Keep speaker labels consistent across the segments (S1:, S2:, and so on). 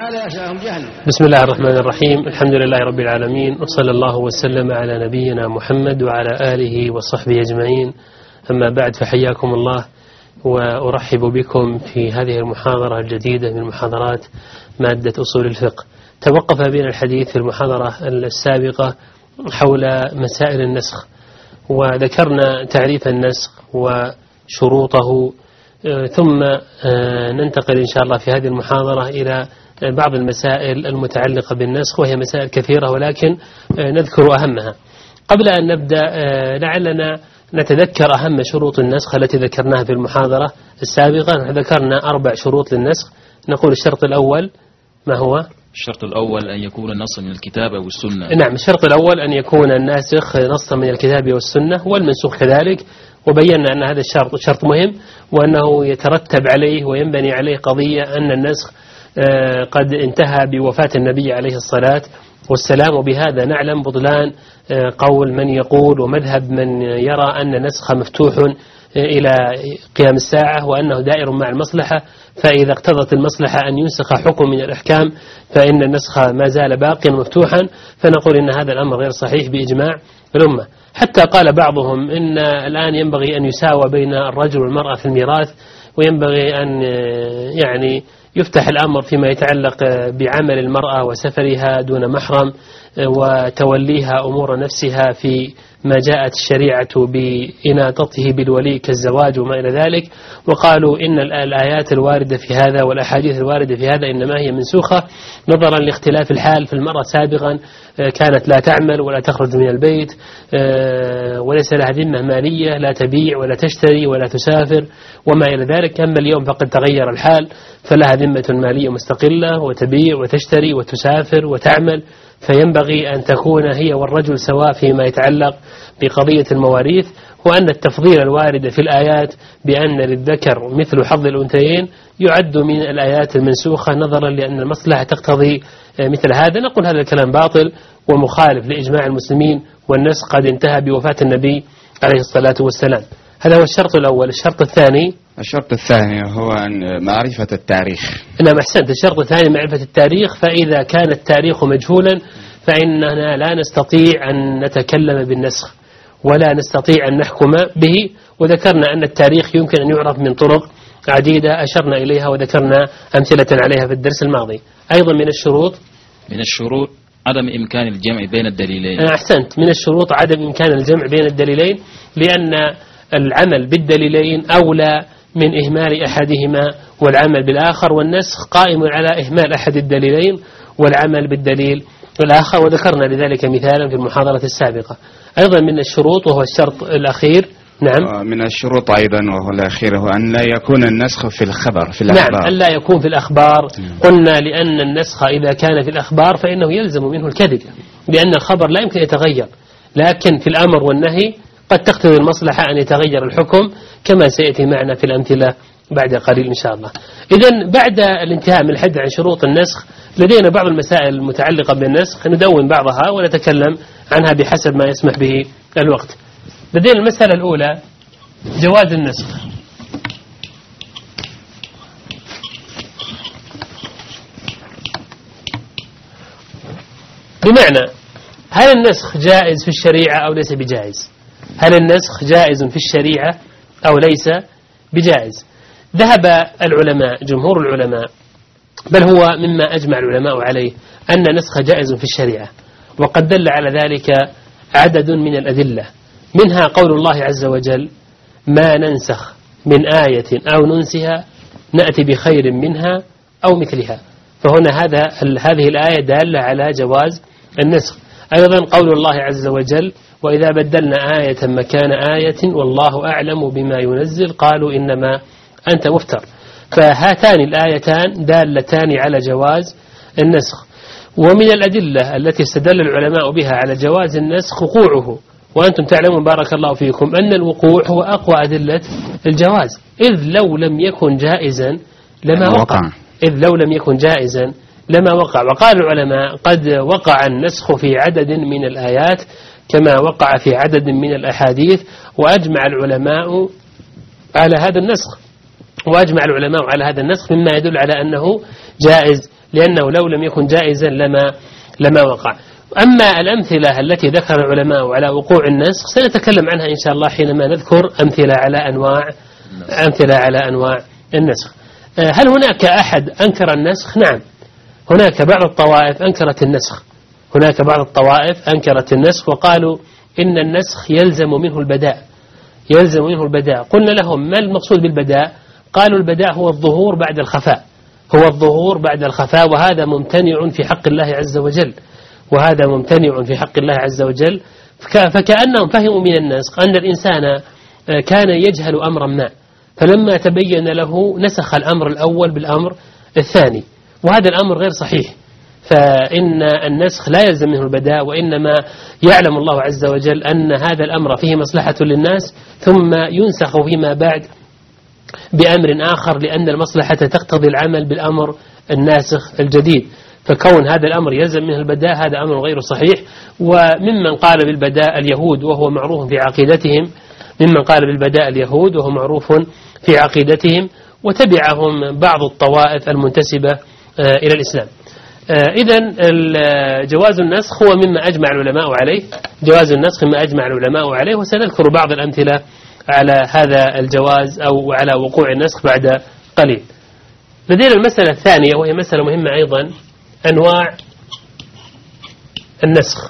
S1: بسم الله الرحمن الرحيم. الحمد لله رب العالمين، وصلى الله وسلم على نبينا محمد وعلى آله وصحبه أجمعين. أما بعد، فحياكم الله وأرحب بكم في هذه المحاضرة الجديدة من محاضرات مادة أصول الفقه. توقف بنا الحديث في المحاضرة السابقة حول مسائل النسخ، وذكرنا تعريف النسخ وشروطه، ثم ننتقل إن شاء الله في هذه المحاضرة إلى بعض المسائل المتعلقة بالنسخ، وهي مسائل كثيرة ولكن نذكر أهمها. قبل أن نبدأ لعلنا نتذكر أهم شروط النسخ التي ذكرناها في المحاضرة السابقة. ذكرنا 4 شروط للنسخ. نقول الشرط الأول ما هو؟
S2: الشرط الأول أن يكون النص من الكتاب أو السنة.
S1: نعم، الشرط الأول أن يكون الناسخ نصا من الكتاب والسنة، والمنسوخ كذلك. وبينا أن هذا الشرط شرط مهم، وأنه يترتب عليه وينبني عليه قضية أن النسخ قد انتهى بوفاة النبي عليه الصلاة والسلام. وبهذا نعلم بطلان قول من يقول ومذهب من يرى أن النسخ مفتوح إلى قيام الساعة، وأنه دائر مع المصلحة، فإذا اقتضت المصلحة أن ينسخ حكم من الأحكام فإن النسخ ما زال باقيا مفتوحا. فنقول إن هذا الأمر غير صحيح بإجماع الأمة. حتى قال بعضهم إن الآن ينبغي أن يساوى بين الرجل والمرأة في الميراث، وينبغي أن يفتح الأمر فيما يتعلق بعمل المرأة وسفرها دون محرم وتوليها أمور نفسها في ما جاءت الشريعة بإناطته بالولي كالزواج وما إلى ذلك. وقالوا إن الآيات الواردة في هذا والأحاديث الواردة في هذا إنما هي منسوخة نظرا لاختلاف الحال. في المرأة سابقا كانت لا تعمل ولا تخرج من البيت، وليس لها ذمة مالية، لا تبيع ولا تشتري ولا تسافر وما إلى ذلك. أما اليوم فقد تغير الحال، فلها ذمة مالية مستقلة وتبيع وتشتري وتسافر وتعمل. فينبغي أن تكون هي والرجل سواء فيما يتعلق بقضية المواريث، وأن التفضيل الوارد في الآيات بأن للذكر مثل حظ الأنثيين يعد من الآيات المنسوخة نظرا لأن المصلحة تقتضي مثل هذا. نقول هذا الكلام باطل ومخالف لإجماع المسلمين، والنسخ قد انتهى بوفاة النبي عليه الصلاة والسلام. هذا هو الشرط الأول. الشرط الثاني
S3: هو أن معرفة التاريخ.
S1: نعم، أحسنت. الشرط الثاني معرفة التاريخ. فإذا كان التاريخ مجهولا فإننا لا نستطيع أن نتكلم بالنسخ ولا نستطيع أن نحكم به. وذكرنا أن التاريخ يمكن أن يعرف من طرق عديدة أشرنا إليها وذكرنا أمثلة عليها في الدرس الماضي. أيضا من الشروط
S2: عدم إمكان الجمع بين الدليلين.
S1: أحسنت. من الشروط عدم إمكان الجمع بين الدليلين، لأن العمل بالدليلين أولى من إهمال أحدهما والعمل بالآخر، والنسخ قائم على إهمال أحد الدليلين والعمل بالدليل الآخر، وذكرنا لذلك مثالا في المحاضرة السابقة. أيضا من الشروط وهو الشرط الأخير. نعم،
S3: من الشروط أيضا وهو الأخير هو أن لا يكون النسخ في الخبر في الأخبار.
S1: نعم، أن لا يكون في الأخبار. قلنا لأن النسخ إذا كان في الأخبار فإنه يلزم منه الكذب، لأن الخبر لا يمكن يتغير، لكن في الأمر والنهي قد تقتضي المصلحة أن يتغير الحكم كما سيأتي معنا في الأمثلة بعد قليل إن شاء الله. إذن بعد الانتهاء من الحد عن شروط النسخ لدينا بعض المسائل المتعلقة بالنسخ، ندون بعضها ونتكلم عنها بحسب ما يسمح به الوقت. لدينا المسألة الأولى جواز النسخ. بمعنى هل النسخ جائز في الشريعة أو ليس بجائز؟ هل النسخ جائز في الشريعة أو ليس بجائز؟ ذهب العلماء جمهور العلماء، بل هو مما أجمع العلماء عليه، أن النسخ جائز في الشريعة، وقد دل على ذلك عدد من الأدلة، منها قول الله عز وجل: ما ننسخ من آية أو ننسها نأتي بخير منها أو مثلها. فهنا هذه الآية دالة على جواز النسخ. أيضا قول الله عز وجل: وإذا بدلنا آية مكان آية والله أعلم بما ينزل قالوا إنما أنت مفتر. فهاتان الآيتان دالتان على جواز النسخ. ومن الأدلة التي استدل العلماء بها على جواز النسخ وقوعه، وأنتم تعلمون بارك الله فيكم أن الوقوع هو أقوى أدلة الجواز، إذ لو لم يكن جائزا لما وقع. وقال العلماء: قد وقع النسخ في عدد من الآيات كما وقع في عدد من الأحاديث، وأجمع العلماء على هذا النسخ، مما يدل على أنه جائز لأنه لو لم يكن جائزا لما وقع. أما الأمثلة التي ذكر العلماء على وقوع النسخ سنتكلم عنها إن شاء الله حينما نذكر أمثلة على أنواع النسخ. هل هناك أحد أنكر النسخ؟ نعم، هناك بعض الطوائف أنكرت النسخ وقالوا إن النسخ يلزم منه البداء. قلنا لهم ما المقصود بالبداء؟ قالوا البداء هو الظهور بعد الخفاء، وهذا ممتنع في حق الله عز وجل. فكأنهم فهموا من النسخ أن الإنسان كان يجهل أمرا ما، فلما تبين له نسخ الأمر الأول بالأمر الثاني، وهذا الأمر غير صحيح. فإن النسخ لا يلزم منه البداء، وإنما يعلم الله عز وجل أن هذا الأمر فيه مصلحة للناس ثم ينسخ فيما بعد بأمر آخر، لأن المصلحة تقتضي العمل بالأمر الناسخ الجديد. فكون هذا الأمر يلزم منه البداء هذا أمر غير صحيح. وممن قال بالبداء اليهود وهو معروف في عقيدتهم، وتبعهم بعض الطوائف المنتسبة إلى الإسلام. إذن جواز النسخ هو مما أجمع العلماء عليه، وسنذكر بعض الأمثلة على هذا الجواز أو على وقوع النسخ بعد قليل. لدينا المسألة الثانية وهي مسألة مهمة أيضا، أنواع النسخ.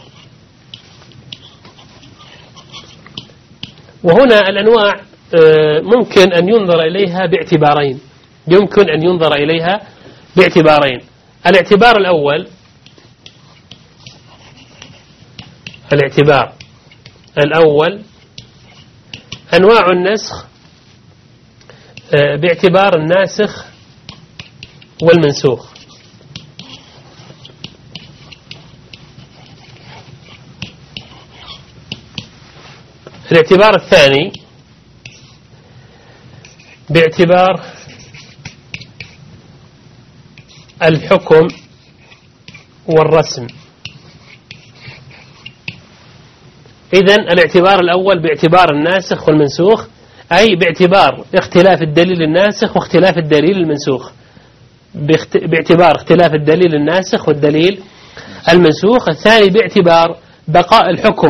S1: وهنا الأنواع ممكن أن ينظر إليها باعتبارين. الاعتبار الأول أنواع النسخ باعتبار الناسخ والمنسوخ. الاعتبار الثاني باعتبار الحكم والرسم. إذن الاعتبار الأول باعتبار الناسخ والمنسوخ، أي باعتبار اختلاف الدليل الناسخ واختلاف الدليل المنسوخ، باعتبار اختلاف الدليل الناسخ والدليل المنسوخ. الثاني باعتبار بقاء الحكم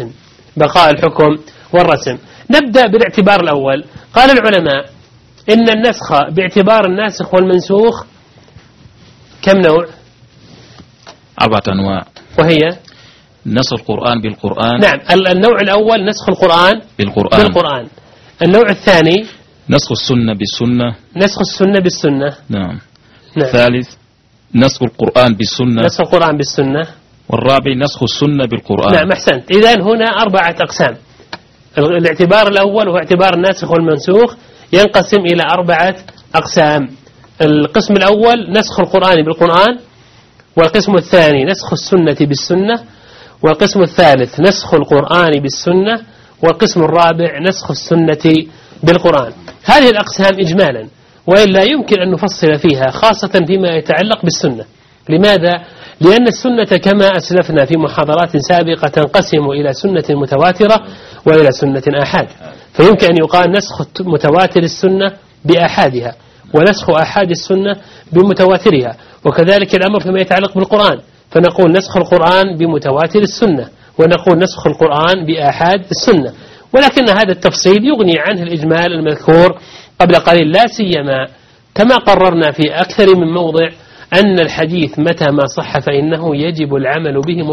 S1: والرسم. نبدأ بالاعتبار الأول. قال العلماء إن النسخ باعتبار الناسخ والمنسوخ كم نوع؟
S2: 4 أنواع،
S1: وهي
S2: نسخ القرآن بالقرآن.
S1: نعم، النوع الأول نسخ القرآن بالقرآن. النوع الثاني
S2: نسخ السنة بالسنة. نعم. الثالث نسخ القرآن بالسنة. والرابع نسخ السنة بالقرآن.
S1: نعم، أحسنت. إذن هنا 4 أقسام. الاعتبار الأول هو اعتبار الناسخ والمنسوخ، ينقسم إلى 4 أقسام. القسم الأول نسخ القرآن بالقرآن، والقسم الثاني نسخ السنة بالسنة، والقسم الثالث نسخ القرآن بالسنة، والقسم الرابع نسخ السنة بالقرآن. هذه الأقسام إجمالا، وإلا يمكن أن نفصل فيها خاصة فيما يتعلق بالسنة. لماذا؟ لأن السنة كما أسلفنا في محاضرات سابقة تنقسم إلى سنة متواترة وإلى سنة آحاد. فيمكن أن يقال نسخ متواتر السنة بآحادها، ونسخ آحاد السنة بمتواترها. وكذلك الأمر فيما يتعلق بالقرآن، فنقول نسخ القرآن بمتواتر السنة، ونقول نسخ القرآن بآحاد السنة. ولكن هذا التفصيل يغني عنه الإجمال المذكور قبل قليل، لا سيما كما قررنا في أكثر من موضع أن الحديث متى ما صح فإنه يجب العمل به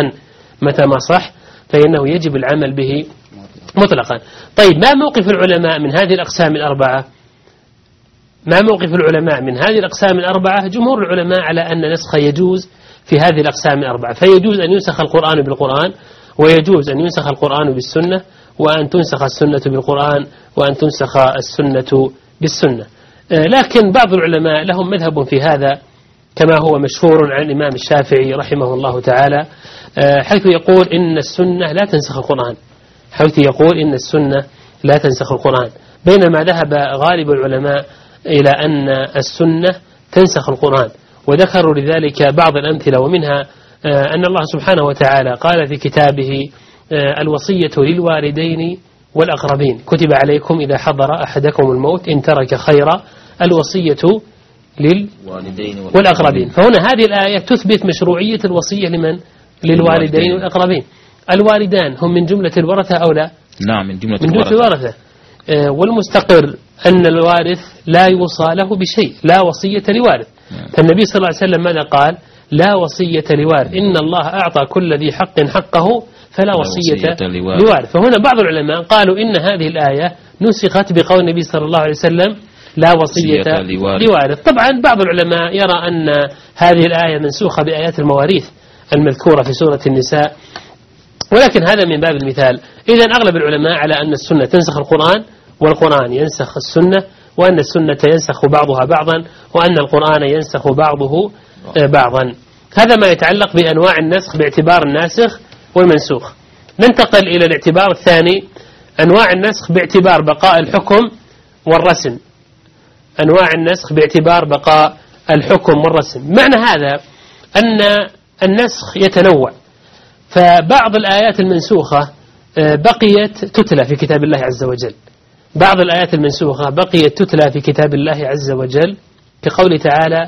S1: مطلقا. طيب، ما موقف العلماء من هذه الأقسام الأربعة؟ جمهور العلماء على أن النسخ يجوز في هذه الأقسام الأربعة، فيجوز أن ينسخ القرآن بالقرآن، ويجوز أن ينسخ القرآن بالسنة، وأن تنسخ السنة بالقرآن، وأن تنسخ السنة بالسنة. لكن بعض العلماء لهم مذهب في هذا كما هو مشهور عن الإمام الشافعي رحمه الله تعالى، حيث يقول إن السنة لا تنسخ القرآن، بينما ذهب غالب العلماء إلى أن السنة تنسخ القرآن. وذكروا لذلك بعض الأمثلة، ومنها أن الله سبحانه وتعالى قال في كتابه الوصية للوالدين والأقربين، كتب عليكم إذا حضر أحدكم الموت إن ترك خيرا الوصية والأقربين. فهنا هذه الآية تثبت مشروعية الوصية لمن؟ للوالدين والأقربين. الوالدان هم من جملة الورثة أو لا؟
S2: نعم من جملة
S1: الورثة. والمستقر أن الوارث لا يوصى له بشيء، لا وصية لوارث. النبي صلى الله عليه وسلم ماذا قال؟ لا وصية لوارث، إن الله أعطى كل ذي حق حقه فلا وصية لوارث. فهنا بعض العلماء قالوا إن هذه الآية نسخت بقول النبي صلى الله عليه وسلم لا وصية لوارث. طبعا بعض العلماء يرى أن هذه الآية منسوخة بآيات المواريث المذكورة في سورة النساء، ولكن هذا من باب المثال. إذن أغلب العلماء على أن السنة تنسخ القرآن والقرآن ينسخ السنة، وأن السنة ينسخ بعضها بعضا، وأن القرآن ينسخ بعضه بعضا. هذا ما يتعلق بأنواع النسخ باعتبار الناسخ والمنسوخ. ننتقل إلى الاعتبار الثاني، أنواع النسخ باعتبار بقاء الحكم والرسم. أنواع النسخ باعتبار بقاء الحكم والرسم. معنى هذا أن النسخ يتنوع، فبعض الآيات المنسوخة بقيت تتلى في كتاب الله عز وجل. بعض الآيات المنسوخة بقيت تتلى في كتاب الله عز وجل كقوله تعالى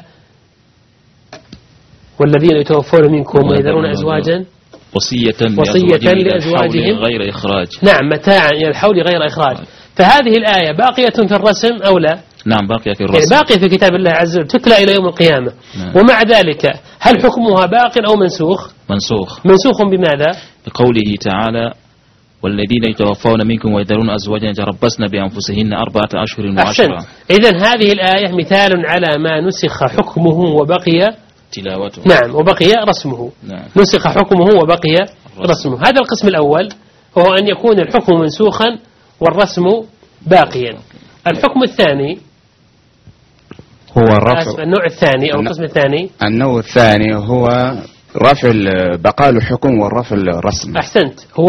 S1: والذين يتوفون منكم ويذرون أزواجا وصية لأزواجهم
S2: غير إخراج.
S1: نعم متاعا إلى الحول غير إخراج. فهذه الآية باقية في الرسم أو لا؟
S2: نعم باقية في الرسم،
S1: يعني باقية في كتاب الله عز وجل تتلى إلى يوم القيامة. نعم. ومع ذلك هل حكمها باق أو منسوخ؟ منسوخ بماذا؟
S2: بقوله تعالى والذين يتوفون منكم ويذرون أزواجا يتربصن بأنفسهن 4 أشهر و10.
S1: إذن هذه الآية مثال على ما نسخ حكمه وبقي
S2: تلاوته.
S1: نعم وبقي رسمه.
S2: نعم.
S1: نسخ حكمه وبقي رسمه. هذا القسم الأول وهو أن يكون الحكم منسوخا والرسم باقيا. الحكم الثاني
S3: هو الرفع.
S1: النوع الثاني أو القسم الثاني،
S3: النوع الثاني هو رفع بقاء الحكم والرفع الرسم.
S1: أحسنت، هو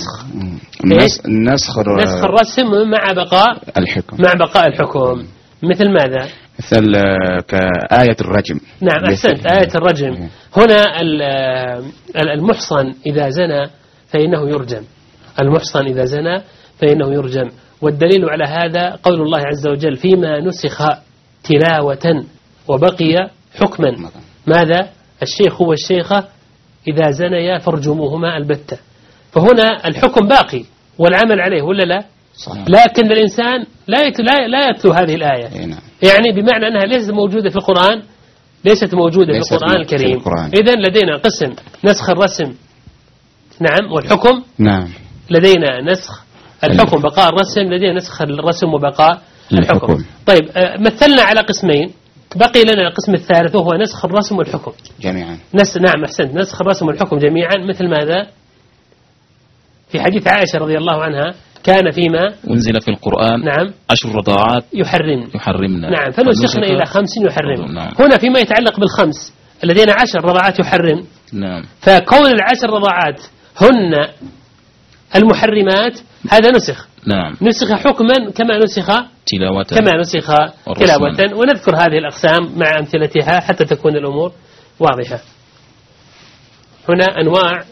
S1: نسخ الرسم مع بقاء الحكم. مثل ماذا؟
S3: مثل كآية الرجم.
S1: نعم أحسنت، آية الرجم. هنا المحصن إذا زنى فإنه يرجم. المحصن إذا زنى فإنه يرجم. والدليل على هذا قول الله عز وجل فيما نسخ تلاوة وبقي حكما. ماذا؟ الشيخ والشيخة إذا زنيا فارجموهما البتة. فهنا الحكم باقي والعمل عليه ولا لا؟ صحيح. لكن الإنسان لا يتلو هذه الآية. يعني بمعنى أنها ليست موجودة في القرآن، ليست موجودة في القرآن الكريم. إذن لدينا قسم نسخ الرسم نعم والحكم.
S3: نعم.
S1: لدينا نسخ الحكم بقاء الرسم، لدينا نسخ الرسم وبقاء الحكم. طيب مثلنا على قسمين، بقي لنا القسم الثالث وهو نسخ الرسم والحكم
S3: جميعا.
S1: نعم أحسنت، نسخ الرسم والحكم جميعا. مثل ماذا؟ في حديث عائشة رضي الله عنها كان فيما
S2: أنزل في القرآن
S1: نعم
S2: 10 رضاعات
S1: يحرمنا. نعم فنسخنا إلى 5 يحرم. نعم. هنا فيما يتعلق بالخمس الذين 10 رضاعات يحرم.
S2: نعم.
S1: فكون 10 رضاعات هن المحرمات هذا نسخ.
S2: نعم.
S1: نسخ حكما كما نسخ تلاوة. ونذكر هذه الأقسام مع أمثلتها حتى تكون الأمور واضحة. هنا أنواع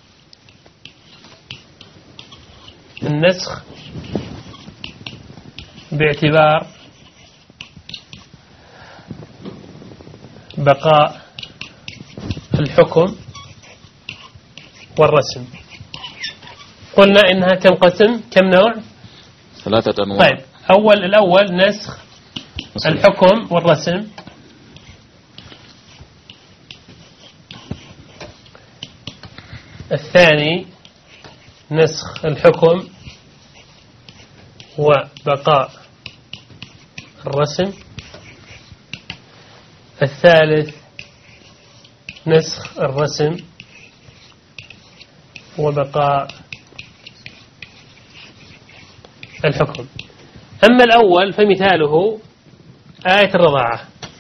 S1: النسخ باعتبار بقاء الحكم والرسم. قلنا إنها كم قسم؟ كم نوع؟
S2: 3 أنواع.
S1: طيب الأول نسخ الحكم والرسم. الثاني نسخ الحكم وبقاء الرسم. الثالث نسخ الرسم وبقاء الحكم. أما الأول فمثاله آية الرضاعة.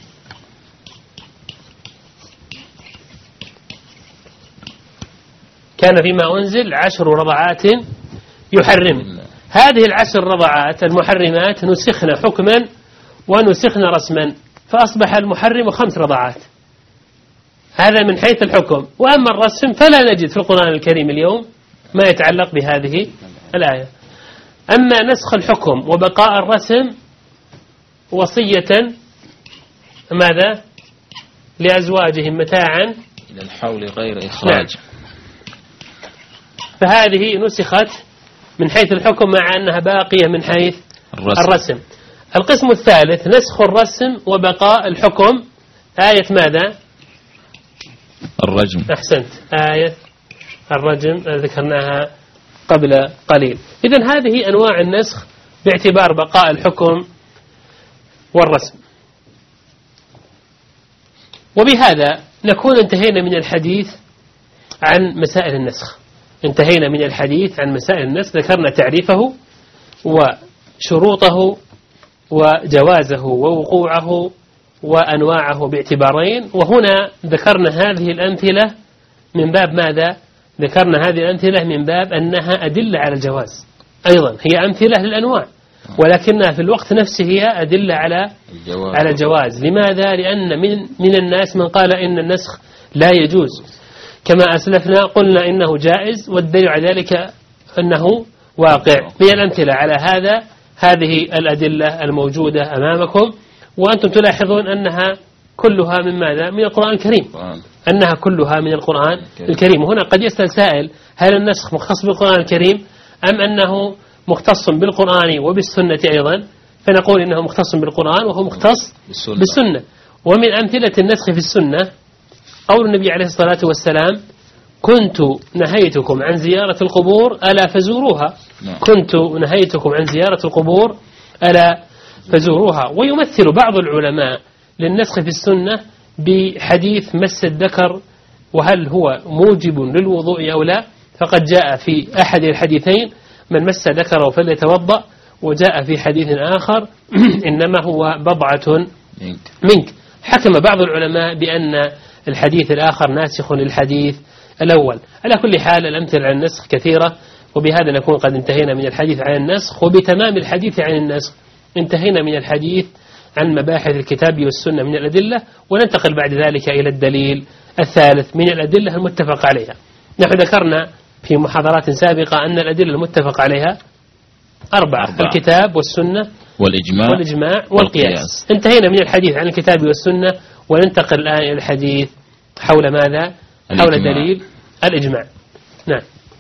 S1: كان فيما أنزل 10 رضعات يحرم. هذه 10 رضعات المحرمات نسخن حكما ونسخن رسما، فأصبح المحرم 5 رضعات. هذا من حيث الحكم. وأما الرسم فلا نجد في القرآن الكريم اليوم ما يتعلق بهذه الآية. أما نسخ الحكم وبقاء الرسم وصية ماذا؟ لأزواجهم متاعا
S2: إلى الحول غير إخراج.
S1: فهذه نسخت من حيث الحكم مع أنها باقية من حيث الرسم. القسم الثالث نسخ الرسم وبقاء الحكم. آية ماذا؟
S2: الرجم.
S1: أحسنت، آية الرجم ذكرناها قبل قليل. إذن هذه أنواع النسخ باعتبار بقاء الحكم والرسم. وبهذا نكون انتهينا من الحديث عن مسائل النسخ. انتهينا من الحديث عن مسائل النسخ، ذكرنا تعريفه وشروطه وجوازه ووقوعه وأنواعه باعتبارين. وهنا ذكرنا هذه الأمثلة من باب ماذا؟ ذكرنا هذه الأمثلة من باب أنها أدلة على الجواز، أيضا هي أمثلة للأنواع، ولكنها في الوقت نفسه هي أدلة على الجواز. لماذا؟ لأن من الناس من قال إن النسخ لا يجوز، كما أسلفنا قلنا إنه جائز، والدليل على ذلك أنه واقع. من الأمثلة على هذا هذه الأدلة الموجودة أمامكم، وأنتم تلاحظون أنها كلها من ماذا؟ من القرآن الكريم، أنها كلها من القرآن الكريم. وهنا قد يسأل سائل: هل النسخ مختص بالقرآن الكريم أم أنه مختص بالقرآن وبالسنة أيضا؟ فنقول إنه مختص بالقرآن وهو مختص بالسنة. ومن أمثلة النسخ في السنة قول النبي عليه الصلاة والسلام: كنت نهيتكم عن زيارة القبور ألا فزوروها. كنت نهيتكم عن زيارة القبور ألا فزوروها. ويمثل بعض العلماء للنسخ في السنة بحديث مس الذكر وهل هو موجب للوضوء أو لا، فقد جاء في أحد الحديثين: من مس ذكره فليتوضأ، وجاء في حديث آخر: إنما هو بضعة منك. حكم بعض العلماء بأن الحديث الآخر ناسخ للحديث الأول. على كل حال الأمثلة عن النسخ كثيرة، وبهذا نكون قد انتهينا من الحديث عن النسخ. وبتمام الحديث عن النسخ انتهينا من الحديث عن مباحث الكتاب والسنة من الأدلة، وننتقل بعد ذلك إلى الدليل الثالث من الأدلة المتفق عليها. نحن ذكرنا في محاضرات سابقة أن الأدلة المتفق عليها 4: الكتاب والسنة والإجماع والقياس. انتهينا من الحديث عن الكتاب والسنة، وننتقل الآن إلى الحديث حول ماذا؟ حول دليل الإجماع. نعم.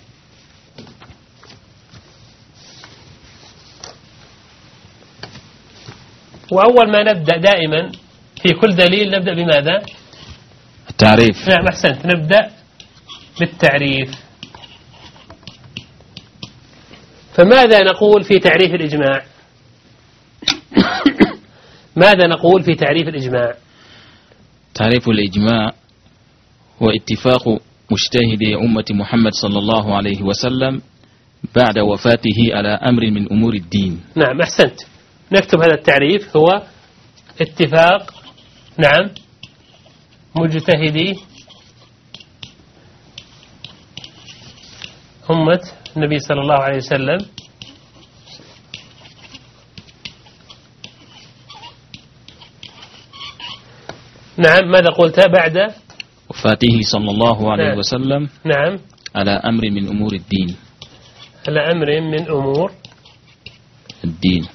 S1: وأول ما نبدأ دائما في كل دليل نبدأ بماذا؟
S2: التعريف.
S1: نعم أحسنت، نبدأ بالتعريف. فماذا نقول في تعريف الإجماع؟ ماذا نقول في تعريف الإجماع؟
S2: تعريف الإجماع هو اتفاق مجتهدي أمة محمد صلى الله عليه وسلم بعد وفاته على أمر من أمور الدين.
S1: نعم أحسنت، نكتب هذا التعريف: هو اتفاق نعم مجتهدي أمة النبي صلى الله عليه وسلم نعم. ماذا قلت؟ بعد
S2: وفاته صلى الله عليه وسلم
S1: نعم
S2: على أمر من أمور الدين.
S1: على أمر من أمور
S2: الدين.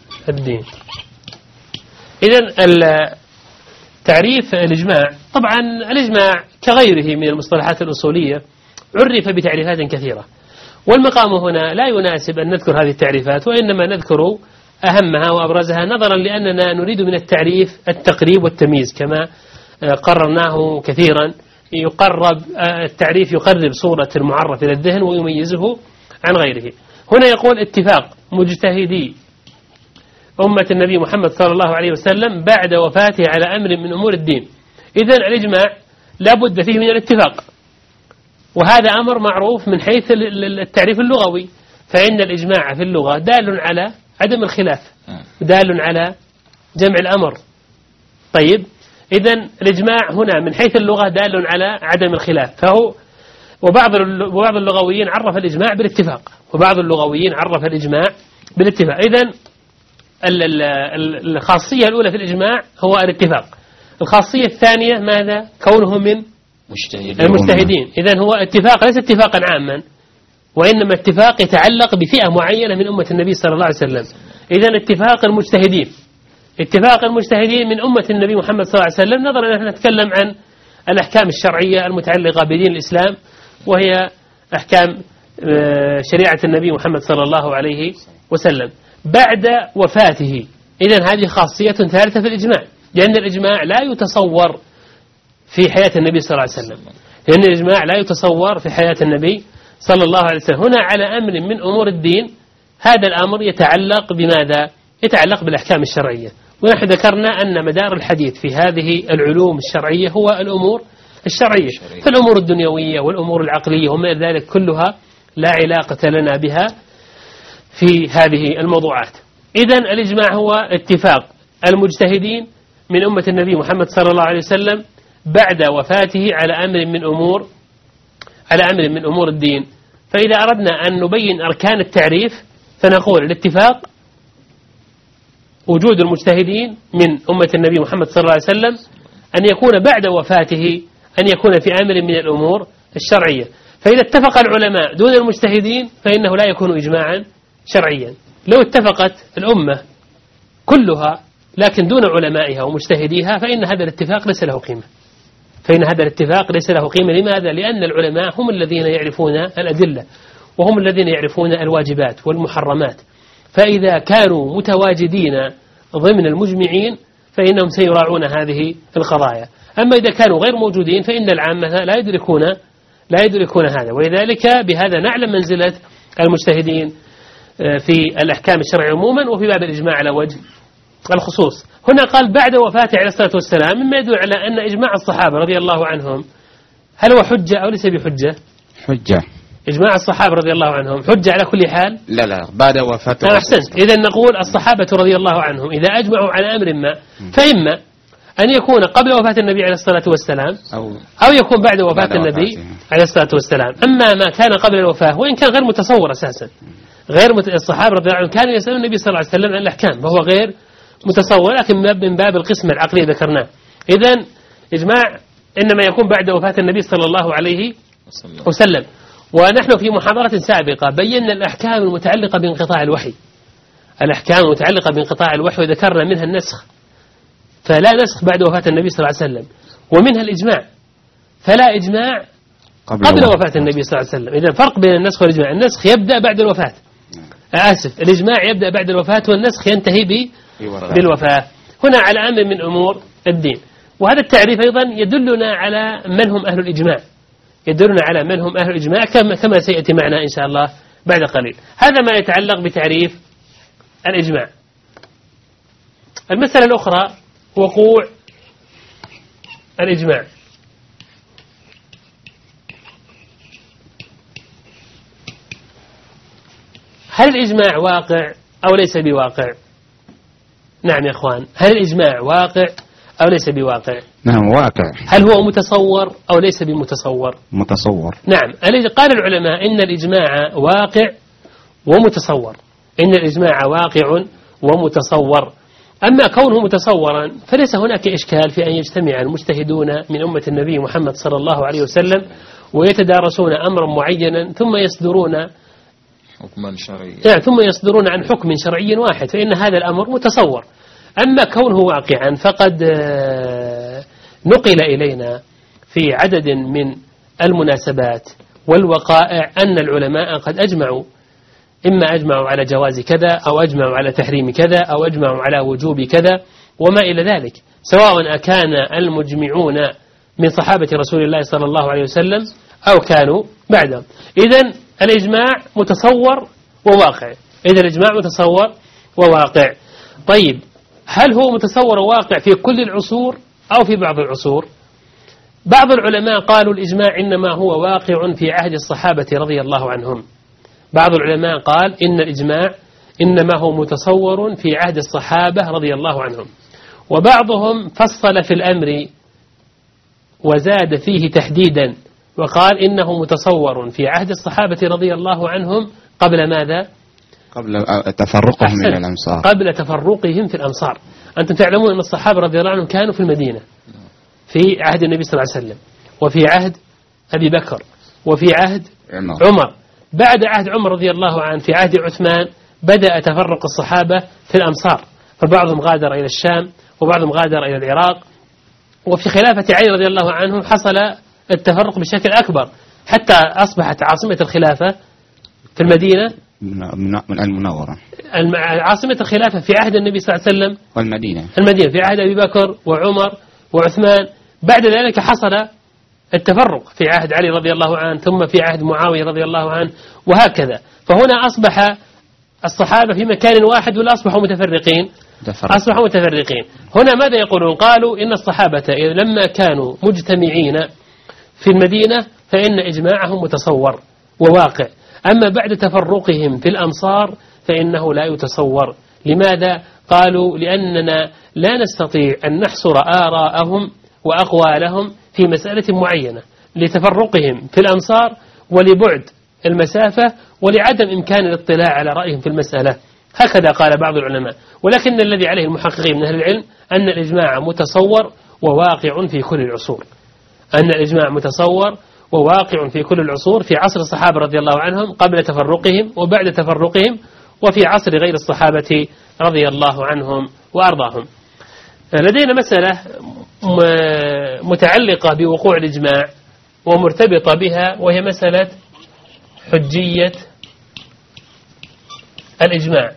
S1: إذن تعريف الإجماع، طبعا الإجماع كغيره من المصطلحات الأصولية عرف بتعريفات كثيرة، والمقام هنا لا يناسب أن نذكر هذه التعريفات، وإنما نذكر أهمها وأبرزها نظرا لأننا نريد من التعريف التقريب والتمييز كما قررناه كثيرا. يقرب التعريف يقرب صورة المعرف إلى الذهن ويميزه عن غيره. هنا يقول: اتفاق مجتهدي أمة النبي محمد صلى الله عليه وسلم بعد وفاته على أمر من أمور الدين. إذن الإجماع لا بد فيه من الاتفاق، وهذا أمر معروف من حيث التعريف اللغوي، فإن الإجماع في اللغة دال على عدم الخلاف، دال على جمع الأمر. طيب، إذن الإجماع هنا من حيث اللغة دال على عدم الخلاف، فهو وبعض اللغويين عرف الإجماع بالاتفاق، وبعض اللغويين عرف الإجماع بالاتفاق. إذن الخاصية الأولى في الإجماع هو الاتفاق. الخاصية الثانية ماذا؟ كونه من المجتهدين. إذن هو اتفاق ليس اتفاقا عاما، وإنما اتفاق يتعلق بفئة معينة من أمة النبي صلى الله عليه وسلم. إذن اتفاق المجتهدين. اتفاق المجتهدين من أمة النبي محمد صلى الله عليه وسلم، نظرا أن نحن نتكلم عن الأحكام الشرعية المتعلقة بدين الإسلام، وهي أحكام شريعة النبي محمد صلى الله عليه وسلم بعد وفاته. إذن هذه خاصية ثالثة في الإجماع، لأن الإجماع لا يتصور في حياة النبي صلى الله عليه وسلم، لأن الإجماع لا يتصور في حياة النبي صلى الله عليه وسلم. هنا على أمر من أمور الدين، هذا الأمر يتعلق بماذا؟ يتعلق بالأحكام الشرعية. ونحن ذكرنا أن مدار الحديث في هذه العلوم الشرعية هو الأمور الشرعية، فالأمور الدنيوية والأمور العقلية وما إلى ذلك كلها لا علاقة لنا بها في هذه الموضوعات. إذن الإجماع هو اتفاق المجتهدين من أمة النبي محمد صلى الله عليه وسلم بعد وفاته على أمر من أمور الدين. فإذا أردنا أن نبين أركان التعريف فنقول الاتفاق وجود المجتهدين من أمة النبي محمد صلى الله عليه وسلم، أن يكون بعد وفاته أن يكون في أمر من الأمور الشرعية. فإذا اتفق العلماء دون المجتهدين فإنه لا يكون إجماعا شرعيا. لو اتفقت الأمة كلها لكن دون علمائها ومجتهديها فإن هذا الاتفاق ليس له قيمة. لماذا؟ لأن العلماء هم الذين يعرفون الأدلة وهم الذين يعرفون الواجبات والمحرمات، فإذا كانوا متواجدين ضمن المجمعين فإنهم سيراعون هذه القضايا. أما إذا كانوا غير موجودين فإن العامة لا يدركون هذا. ولذلك بهذا نعلم منزلة المجتهدين في الأحكام الشرعية عموما وفي باب الإجماع على وجه الخصوص. هنا قال بعد وفاته عليه الصلاة والسلام، مما يدل على أن إجماع الصحابة رضي الله عنهم هل هو حجة أو ليس بحجة؟
S3: حجة.
S1: إجماع الصحابة رضي الله عنهم حجة على كل حال؟
S3: لا بعد وفاته.
S1: أحسنت. إذا نقول الصحابة رضي الله عنهم إذا أجمعوا على أمر ما فإما أن يكون قبل وفاة النبي عليه الصلاة والسلام أو يكون بعد وفاة النبي عليه الصلاة والسلام. أما ما كان قبل الوفاة وإن كان غير متصور أساسا، الصحابة رضي الله عنهم كانوا يسألون النبي صلى الله عليه وسلم عن الأحكام فهو غير متصور، لكن من باب القسم العقلي ذكرناه. إذن إجماع إنما يكون بعد وفاة النبي صلى الله عليه وسلم. ونحن في محاضرة سابقة بينا الأحكام المتعلقة بانقطاع الوحي، وذكرنا منها النسخ، فلا نسخ بعد وفاة النبي صلى الله عليه وسلم، ومنها الإجماع فلا إجماع قبل وفاة النبي صلى الله عليه وسلم. إذن فرق بين النسخ والإجماع، النسخ يبدأ بعد الوفاة، الإجماع يبدأ بعد الوفاة والنسخ ينتهي بالوفاة. هنا على أمر من أمور الدين. وهذا التعريف أيضا يدلنا على من هم أهل الإجماع، كما سيأتي معنا إن شاء الله بعد قليل. هذا ما يتعلق بتعريف الإجماع. المسألة الأخرى وقوع الإجماع. هل الإجماع واقع أو ليس بواقع؟ نعم يا أخوان، هل الإجماع واقع أو ليس بواقع؟
S3: نعم واقع.
S1: هل هو متصور أو ليس بمتصور؟
S3: متصور.
S1: نعم. قال العلماء إن الإجماع واقع ومتصور. أما كونه متصورا فليس هناك إشكال في أن يجتمع المجتهدون من أمة النبي محمد صلى الله عليه وسلم ويتدارسون أمرا معينا ثم يصدرون عن حكم شرعي واحد، فإن هذا الأمر متصور. أما كونه واقعا فقد نقل إلينا في عدد من المناسبات والوقائع أن العلماء قد أجمعوا، إما أجمعوا على جواز كذا أو أجمعوا على تحريم كذا أو أجمعوا على وجوب كذا وما إلى ذلك، سواء أكان المجمعون من صحابة رسول الله صلى الله عليه وسلم أو كانوا بعدهم. إذن الإجماع متصور وواقع. طيب هل هو متصور وواقع في كل العصور أو في بعض العصور؟ بعض العلماء قالوا الإجماع إنما هو واقع في عهد الصحابة رضي الله عنهم. بعض العلماء قال إن الإجماع إنما هو متصور في عهد الصحابة رضي الله عنهم. وبعضهم فصل في الأمر وزاد فيه تحديدا وقال إنه متصور في عهد الصحابة رضي الله عنهم قبل ماذا؟
S3: قبل تفرقهم إلى الأمصار.
S1: قبل تفرقهم في الأمصار. أنتم تعلمون أن الصحابة رضي الله عنهم كانوا في المدينة في عهد النبي صلى الله عليه وسلم وفي عهد أبي بكر وفي عهد عمر. بعد عهد عمر رضي الله عنه في عهد عثمان بدأ تفرق الصحابة في الأمصار. فبعضهم غادر إلى الشام وبعضهم غادر إلى العراق. وفي خلافة علي رضي الله عنه حصل التفرق بشكل أكبر حتى أصبحت عاصمة الخلافة في المدينة
S3: من المنورة،
S1: عاصمة الخلافة في عهد النبي صلى الله عليه وسلم المدينة في عهد أبي بكر وعمر وعثمان. بعد ذلك حصل التفرق في عهد علي رضي الله عنه ثم في عهد معاوية رضي الله عنه وهكذا. فهنا أصبح الصحابة في مكان واحد ولا أصبحوا متفرقين؟ أصبحوا متفرقين. هنا ماذا يقولون؟ قالوا إن الصحابة لما كانوا مجتمعين في المدينة فإن إجماعهم متصور وواقع، أما بعد تفرقهم في الأمصار فإنه لا يتصور. لماذا؟ قالوا لأننا لا نستطيع أن نحصر آراءهم وأقوالهم في مسألة معينة لتفرقهم في الأمصار ولبعد المسافة ولعدم إمكان الاطلاع على رأيهم في المسألة. هكذا قال بعض العلماء. ولكن الذي عليه المحققين من أهل العلم أن الإجماع متصور وواقع في كل العصور، أن الإجماع متصور وواقع في كل العصور، في عصر الصحابة رضي الله عنهم قبل تفرقهم وبعد تفرقهم وفي عصر غير الصحابة رضي الله عنهم وأرضاهم. لدينا مسألة متعلقة بوقوع الإجماع ومرتبطة بها وهي مسألة حجية الإجماع.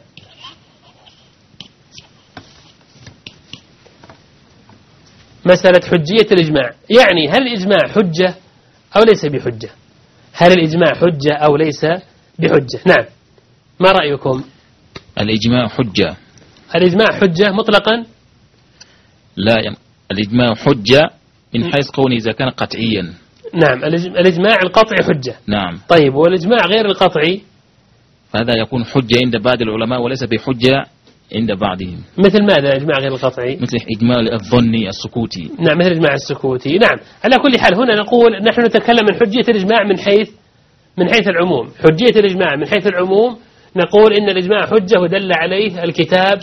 S1: مسألة حجية الإجماع، يعني هل الإجماع حجة أو ليس بحجة؟ هل الإجماع حجة أو ليس بحجة؟ نعم، ما رأيكم؟
S2: الإجماع حجة.
S1: الإجماع حجة مطلقا؟
S2: لا، الإجماع حجة من حيث كونه إذا كان قطعيا.
S1: نعم، الإجماع القطعي حجة.
S2: نعم.
S1: طيب، والإجماع غير القطعي؟
S2: فهذا يكون حجة عند بعض العلماء وليس بحجة عند بعضهم.
S1: مثل ماذا الإجماع غير القطعي؟
S2: مثل إجماع الظني السكوتي.
S1: نعم، مثل الإجماع السكوتي. نعم، على كل حال هنا نقول نحن نتكلم من حجية الإجماع من حيث العموم. حجية الإجماع من حيث العموم نقول إن الإجماع حجة ودل عليه الكتاب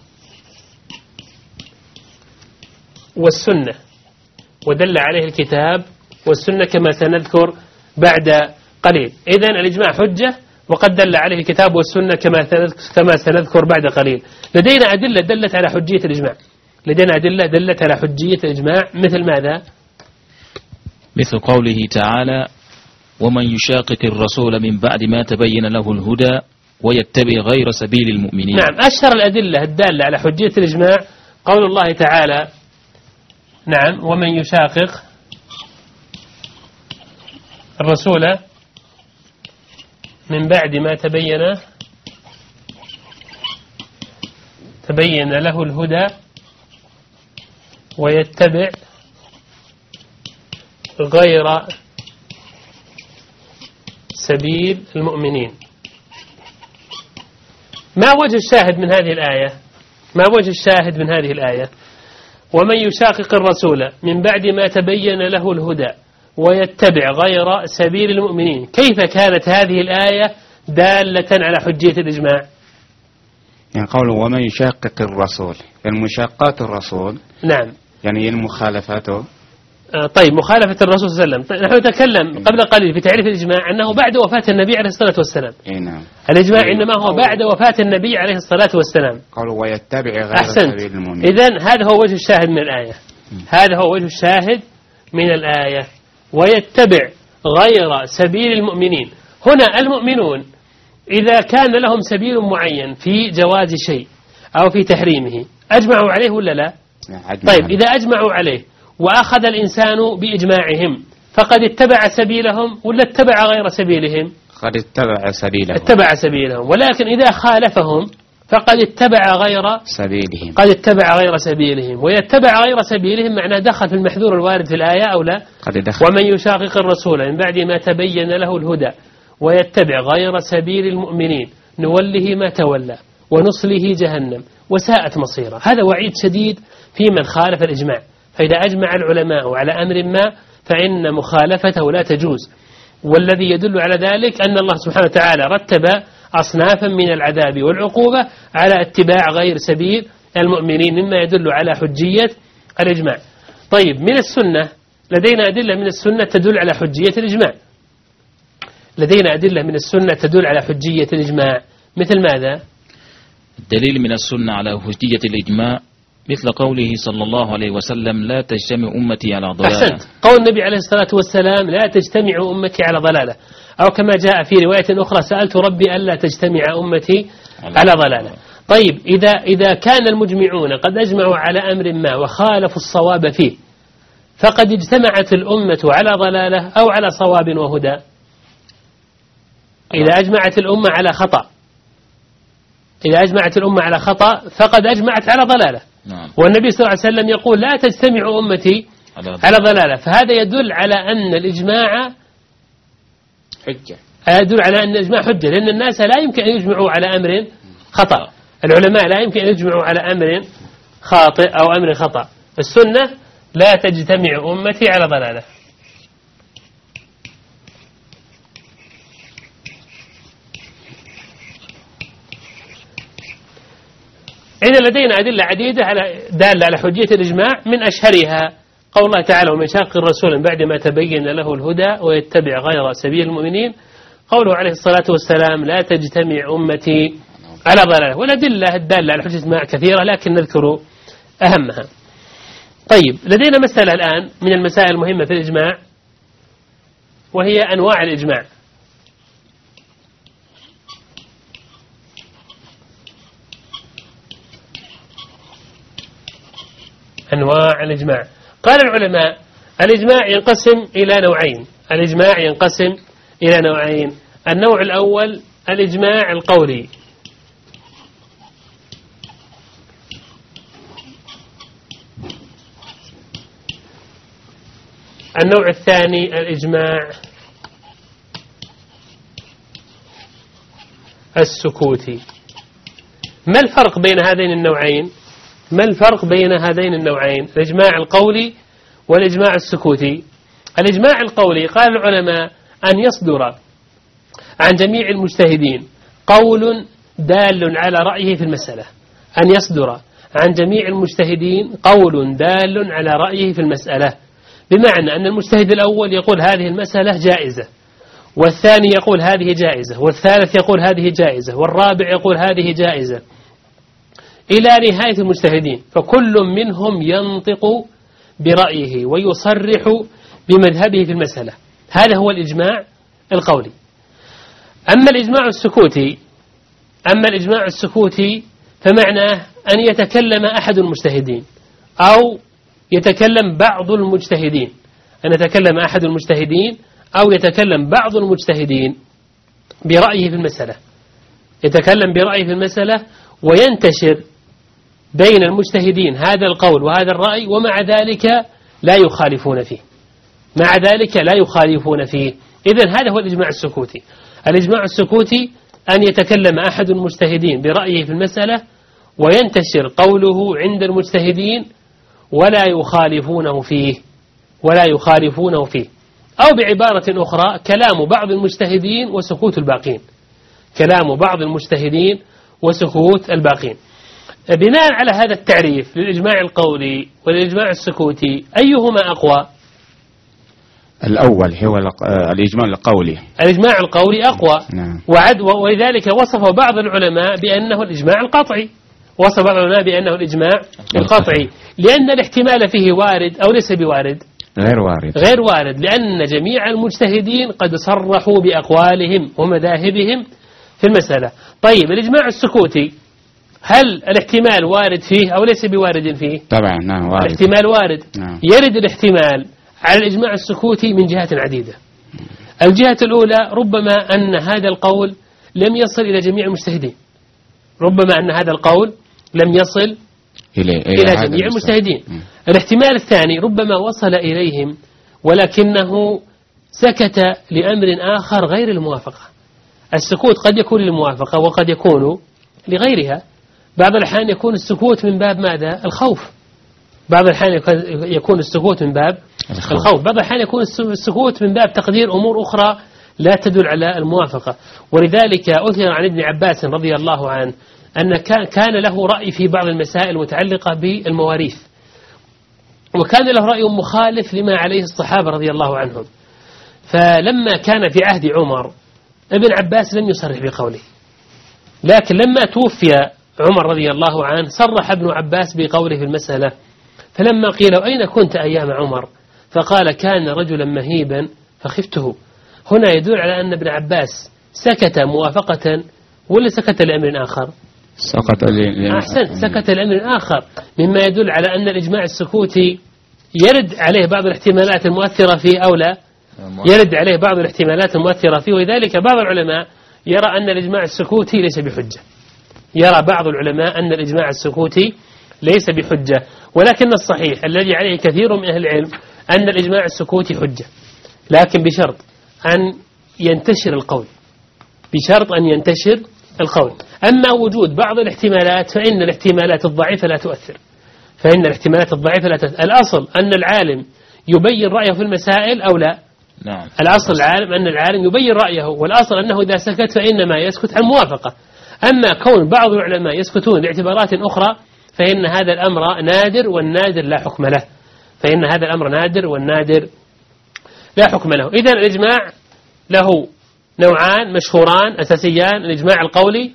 S1: والسنة، ودل عليه الكتاب والسنة كما سنذكر بعد قليل. إذن الإجماع حجة وقد دل عليه الكتاب والسنة كما سنذكر بعد قليل. لدينا أدلة دلت على حجية الإجماع، لدينا أدلة دلت على حجية الإجماع. مثل ماذا؟
S2: مثل قوله تعالى: ومن يشاقق الرسول من بعد ما تبين له الهدى ويتبع غير سبيل المؤمنين.
S1: نعم، أشهر الأدلة الدالة على حجية الإجماع قول الله تعالى: نعم، ومن يشاقق الرسول من بعد ما تبين له الهدى ويتبع غير سبيل المؤمنين. ما وجه الشاهد من هذه الآية؟ ما وجه الشاهد من هذه الآية؟ ومن يشاقق الرسول من بعد ما تبين له الهدى ويتبع غير سبيل المؤمنين. كيف كانت هذه الآية دالة على حجية الإجماع؟
S3: يعني قوله ومن يشاقق الرسول، يعني مشاقات الرسول.
S1: نعم،
S3: يعني مخالفاته.
S1: طيب، مخالفة الرسول صلى الله عليه وسلم. نحن نتكلم قبل قليل في تعريف الإجماع أنه بعد وفاة النبي عليه الصلاة والسلام.
S3: نعم.
S1: الإجماع إنما هو بعد وفاة النبي عليه الصلاة والسلام.
S3: قوله ويتبع غير
S1: أحسنت.
S3: سبيل المؤمنين.
S1: إذن هذا هو وجه الشاهد من الآية. هذا هو وجه الشاهد من الآية، ويتبع غير سبيل المؤمنين. هنا المؤمنون إذا كان لهم سبيل معين في جواز شيء أو في تحريمه أجمعوا عليه ولا لا؟ طيب، إذا أجمعوا عليه وأخذ الإنسان بإجماعهم فقد اتبع سبيلهم ولا اتبع غير سبيلهم؟
S3: قد اتبع سبيلهم.
S1: اتبع سبيلهم. ولكن إذا خالفهم فقد اتبع غير
S3: سبيلهم.
S1: قد اتبع غير سبيلهم. ويتبع غير سبيلهم معناه دخل في المحذور الوارد في الآية أو لا؟
S3: قد دخل.
S1: ومن يشاقق الرسول من بعد ما تبين له الهدى ويتبع غير سبيل المؤمنين نوله ما تولى ونصله جهنم وساءت مصيره. هذا وعيد شديد في من خالف الإجماع. فإذا أجمع العلماء على أمر ما فإن مخالفته لا تجوز. والذي يدل على ذلك أن الله سبحانه وتعالى رتب أصنافا من العذاب والعقوبة على اتباع غير سبيل المؤمنين، مما يدل على حجية الإجماع. طيب، من السنة لدينا أدلة من السنة تدل على حجية الإجماع. لدينا أدلة من السنة تدل على حجية الإجماع. مثل ماذا؟
S2: الدليل من السنة على حجية الإجماع مثل قوله صلى الله عليه وسلم لا تجتمع أمتي على ضلالة.
S1: أحسنت. قول النبي عليه الصلاة والسلام لا تجتمع أمتي على ضلالة، أو كما جاء في رواية أخرى سألت ربي ألا تجتمع أمتي على ضلالة. طيب إذا كان المجمعون قد أجمعوا على أمر ما وخالفوا الصواب فيه، فقد اجتمعت الأمة على ضلالة أو على صواب وهدى. إذا أجمعت الأمة على خطأ، إذا أجمعت الأمة على خطأ فقد أجمعت على ضلالة. والنبي صلى الله عليه وسلم يقول لا تجتمع أمتي على ضلالة، فهذا يدل على أن الإجماع
S3: حجة،
S1: يدل على أن الإجماع حجة، لأن الناس لا يمكن أن يجمعوا على أمر خطأ، العلماء لا يمكن أن يجمعوا على أمر خاطئ أو أمر خطأ. السنة لا تجتمع أمتي على ضلالة. إذا لدينا أدلة عديدة دالة على حجية الإجماع، من أشهرها قول الله تعالى ومن شاق الرسول بعد ما تبين له الهدى ويتبع غير سبيل المؤمنين، قوله عليه الصلاة والسلام لا تجتمع أمتي على ضلالة. والأدلة الدالة على حجية الإجماع كثيرة لكن نذكر أهمها. طيب لدينا مسألة الآن من المسائل المهمة في الإجماع، وهي أنواع الإجماع. أنواع الإجماع. قال العلماء الإجماع ينقسم إلى نوعين. الإجماع ينقسم إلى نوعين. النوع الأول الإجماع القولي، النوع الثاني الإجماع السكوتي. ما الفرق بين هذين النوعين؟ ما الفرق بين هذين النوعين، الإجماع القولي والإجماع السكوتي؟ الإجماع القولي قال العلماء أن يصدر عن جميع المجتهدين قول دال على رأيه في المسألة، أن يصدر عن جميع المجتهدين قول دال على رأيه في المسألة، بمعنى أن المجتهد الأول يقول هذه المسألة جائزة، والثاني يقول هذه جائزة، والثالث يقول هذه جائزة، والرابع يقول هذه جائزة، إلى نهاية المجتهدين، فكل منهم ينطق برأيه ويصرح بمذهبه في المسألة. هذا هو الإجماع القولي. أما الإجماع السكوتي فمعناه أن يتكلم أحد المجتهدين أو يتكلم بعض المجتهدين، أن يتكلم أحد المجتهدين أو يتكلم بعض المجتهدين برأيه في المسألة، يتكلم برأيه في المسألة وينتشر بين المجتهدين هذا القول وهذا الرأي، ومع ذلك لا يخالفون فيه، مع ذلك لا يخالفون فيه. إذن هذا هو الإجماع السكوتي. الإجماع السكوتي أن يتكلم أحد المجتهدين برأيه في المسألة وينتشر قوله عند المجتهدين ولا يخالفونه فيه، أو بعبارة أخرى كلام بعض المجتهدين وسكوت الباقين، كلام بعض المجتهدين وسكوت الباقين. بناء على هذا التعريف للإجماع القولي والإجماع السكوتي أيهما أقوى؟
S3: الأول هو الإجماع القولي.
S1: الإجماع القولي أقوى.
S3: نعم.
S1: ولذلك وصف بعض العلماء بأنه الإجماع القطعي، وصف بعض العلماء بأنه الإجماع القطعي، لأن الاحتمال فيه وارد أو ليس بوارد؟ غير وارد، لأن جميع المجتهدين قد صرحوا بأقوالهم ومذاهبهم في المسألة. طيب الإجماع السكوتي هل الاحتمال وارد فيه أو ليس بوارد فيه؟
S3: طبعا نعم وارد.
S1: الاحتمال وارد.
S3: نعم.
S1: يرد الاحتمال على الإجماع السكوتي من جهات عديدة. الجهة الأولى ربما أن هذا القول لم يصل إلى جميع المجتهدين، ربما أن هذا القول لم يصل إلى جميع المجتهدين. الاحتمال الثاني ربما وصل إليهم ولكنه سكت لأمر آخر غير الموافقة. السكوت قد يكون للموافقة وقد يكون لغيرها. بعض الأحيان يكون السكوت من باب ماذا؟ الخوف. بعض الأحيان يكون السكوت من باب الخوف. بعض الأحيان يكون السكوت من باب تقدير أمور أخرى لا تدل على الموافقة. ولذلك أثر عن ابن عباس رضي الله عنه أن كان له رأي في بعض المسائل المتعلقة بالمواريث، وكان له رأي مخالف لما عليه الصحابة رضي الله عنهم. فلما كان في عهد عمر ابن عباس لم يصرح بقوله، لكن لما توفي عمر رضي الله عنه صرح ابن عباس بقوله في المسألة، فلما قيل أين كنت أيام عمر فقال كان رجلا مهيبا فخفته. هنا يدل على أن ابن عباس سكت موافقة ولا سكت لأمر آخر؟ أحسنت، سكت لأمر آخر، مما يدل على أن الإجماع السكوتي يرد عليه بعض الاحتمالات المؤثرة فيه أو لا يرد عليه بعض الاحتمالات المؤثرة فيه. ولذلك بعض العلماء يرى أن الإجماع السكوتي ليس بحجة، يرى بعض العلماء أن الإجماع السكوتي ليس بحجة، ولكن الصحيح الذي عليه كثير من أهل العلم أن الإجماع السكوتي حجة، لكن بشرط أن ينتشر القول، بشرط أن ينتشر القول. أما وجود بعض الاحتمالات فإن الاحتمالات الضعيفة لا تؤثر، فإن الاحتمالات الضعيفة لا تؤثر. الأصل أن العالم يبين رأيه في المسائل أو لا؟
S2: نعم.
S1: الأصل العالم أن العالم يبين رأيه، والأصل أنه إذا سكت فإنما يسكت عن موافقة. أما كون بعض العلماء يسكتون لاعتبارات أخرى فإن هذا الأمر نادر، والنادر لا حكم له، فإن هذا الأمر نادر والنادر لا حكم له. إذن الإجماع له نوعان مشهوران أساسيان، الإجماع القولي،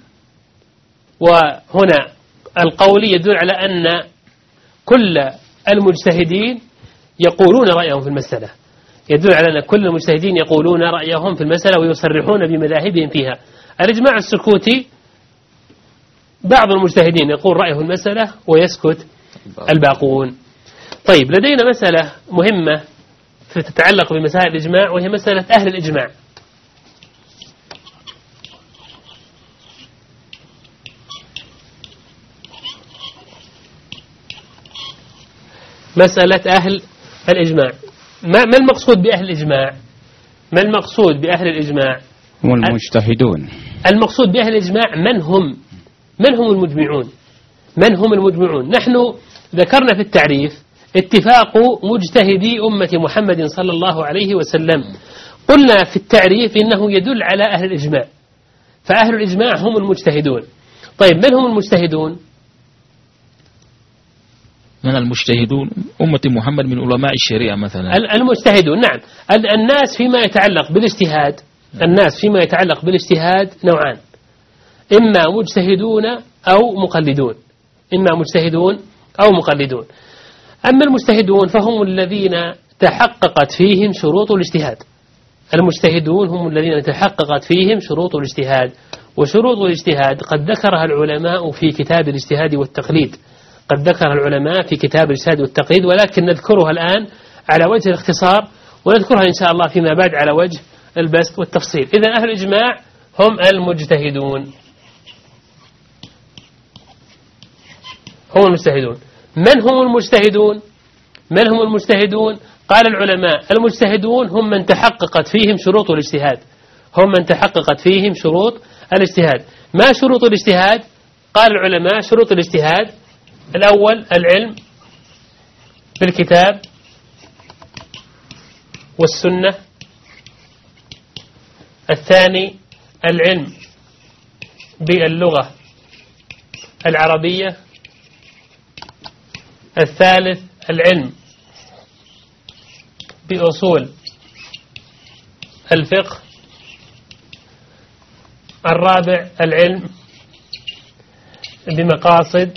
S1: وهنا القولي يدل على أن كل المجتهدين يقولون رأيهم في المسألة، يدل على أن كل المجتهدين يقولون رأيهم في المسألة ويصرحون بمذاهبهم فيها. الإجماع السكوتي بعض المجتهدين يقول رأيه في المسألة ويسكت الباقون. طيب، لدينا مسألة مهمة تتعلق بمسائل الإجماع، وهي مسألة أهل الإجماع. مسألة أهل الإجماع، ما المقصود بأهل الإجماع؟ ما المقصود بأهل الإجماع؟
S3: هم المجتهدون.
S1: المقصود بأهل الإجماع من هم المجمعون؟ من هم المجمعون؟ نحن ذكرنا في التعريف اتفاق مجتهدي أمة محمد صلى الله عليه وسلم. قلنا في التعريف إنه يدل على أهل الإجماع، فأهل الإجماع هم المجتهدون. طيب، من هم المجتهدون؟
S2: من المجتهدون أمة محمد من علماء الشريعة مثلا.
S1: المجتهدون، نعم. الناس فيما يتعلق بالاجتهاد، الناس فيما يتعلق بالاجتهاد نوعان، إما مجتهدون أو مقلدون، إما مجتهدون أو مقلدون. أما المجتهدون فهم الذين تحققت فيهم شروط الاجتهاد. المجتهدون هم الذين تحققت فيهم شروط الاجتهاد، وشروط الاجتهاد قد ذكرها العلماء في كتاب الاجتهاد والتقليد، قد ذكرها العلماء في كتاب الاجتهاد والتقليد، ولكن نذكرها الآن على وجه الاختصار، ونذكرها إن شاء الله فيما بعد على وجه البسط والتفصيل. إذن أهل الإجماع هم المجتهدون، هم المجتهدون. من هم المجتهدون؟ من هم المجتهدون؟ قال العلماء المجتهدون هم من تحققت فيهم شروط الاجتهاد، هم من تحققت فيهم شروط الاجتهاد. ما شروط الاجتهاد؟ قال العلماء شروط الاجتهاد: الأول العلم بالكتاب والسنة، الثاني العلم باللغة العربية، الثالث العلم بأصول الفقه، الرابع العلم بمقاصد